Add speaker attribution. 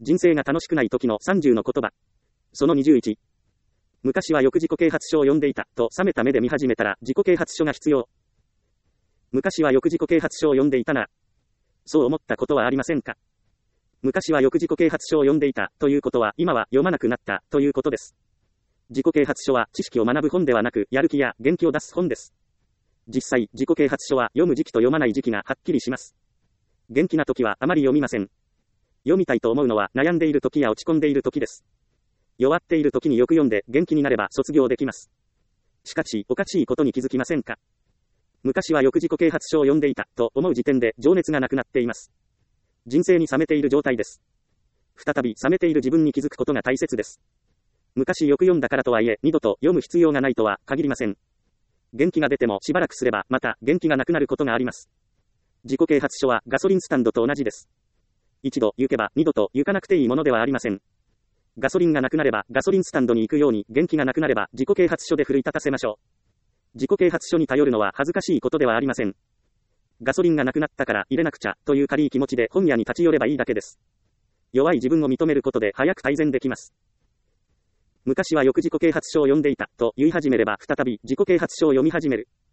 Speaker 1: 人生が楽しくない時の30の言葉。その21。昔はよく自己啓発書を読んでいた、と冷めた目で見始めたら自己啓発書が必要。昔はよく自己啓発書を読んでいたな。そう思ったことはありませんか？昔はよく自己啓発書を読んでいた、ということは今は読まなくなった、ということです。自己啓発書は知識を学ぶ本ではなく、やる気や元気を出す本です。実際、自己啓発書は読む時期と読まない時期がはっきりします。元気な時はあまり読みません。読みたいと思うのは悩んでいる時や落ち込んでいる時です。弱っている時によく読んで元気になれば卒業できます。しかし、おかしいことに気づきませんか？昔はよく自己啓発書を読んでいた、と思う時点で情熱がなくなっています。人生に冷めている状態です。再び冷めている自分に気づくことが大切です。昔よく読んだからとはいえ、二度と読む必要がないとは限りません。元気が出てもしばらくすれば、また元気がなくなることがあります。自己啓発書はガソリンスタンドと同じです。一度行けば二度と行かなくていいものではありません。ガソリンがなくなればガソリンスタンドに行くように、元気がなくなれば自己啓発書で奮い立たせましょう。自己啓発書に頼るのは恥ずかしいことではありません。ガソリンがなくなったから入れなくちゃという軽い気持ちで本屋に立ち寄ればいいだけです。弱い自分を認めることで早く改善できます。昔はよく自己啓発書を読んでいたと言い始めれば再び自己啓発書を読み始める。